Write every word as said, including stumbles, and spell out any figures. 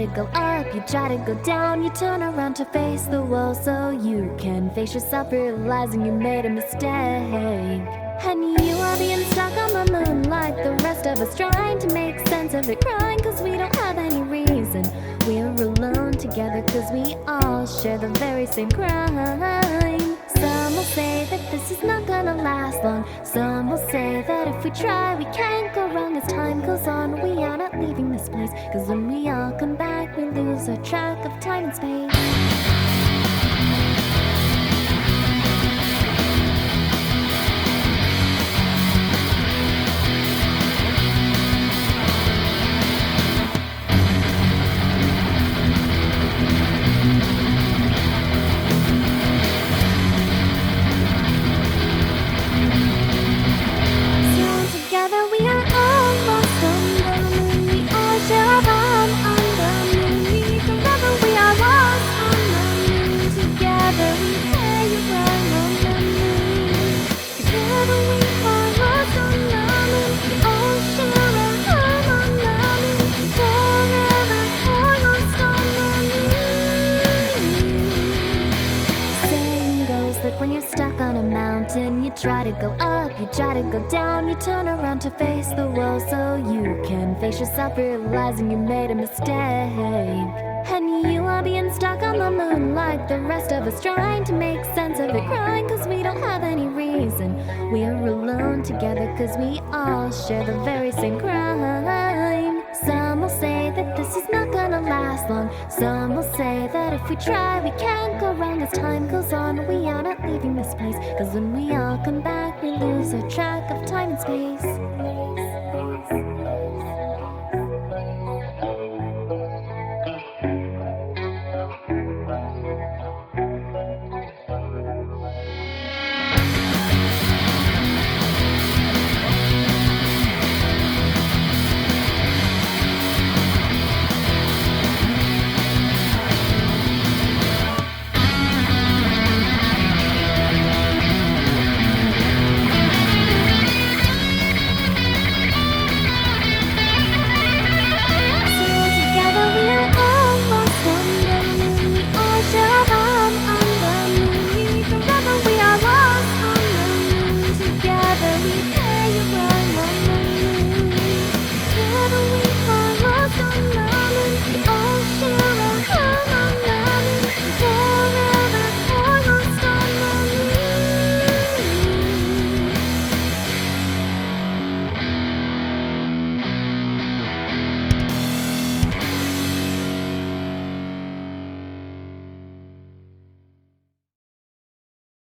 to go up, you try to go down, you turn around to face the wall so you can face yourself, realizing you made a mistake. And you are being stuck on the moon like the rest of us, trying to make sense of it, crying cause we don't have any reason. We're alone together cause we all share the very same crime. Some will say that this is not gonna last long. Some will say that if we try we can't go wrong. As time goes on we are not leaving this place, cause when we all come back we lose our track of time and space. When you're stuck on a mountain, you try to go up, you try to go down, you turn around to face the wall so you can face yourself, realizing you made a mistake. And you are being stuck on the moon like the rest of us, trying to make sense of it, crying cause we don't have any reason. We're alone together cause we all share the very same crime. Some will say that this is not gonna last long. Some will say that if we try we can't go wrong. As time goes on we are not leaving this place, cause when we all come back we lose our track of time and space.